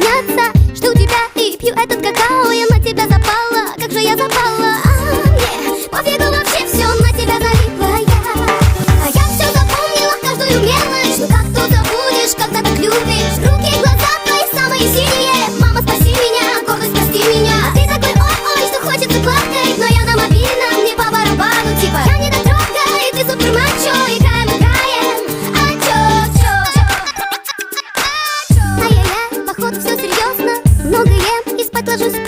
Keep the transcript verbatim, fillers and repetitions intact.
обняться. Жду тебя и пью этот какао. Я на тебя запала, как же я запала. А мне пофигу вообще, все на тебя залипла я. А я все запомнила, каждую мелочь. Ну как тут забудешь, когда так любишь? Руки, глаза твои самые синие. Мама, спаси меня, гордость, прости меня. А ты такой ой-ой, что хочется плакать. Но я на мобильном, не по барабану. Типа я не дотрогай, ты супер мачо. Играем, играем, а чё, чё? Ай-яй-яй, походу все серьезно. Много ем и спать ложусь.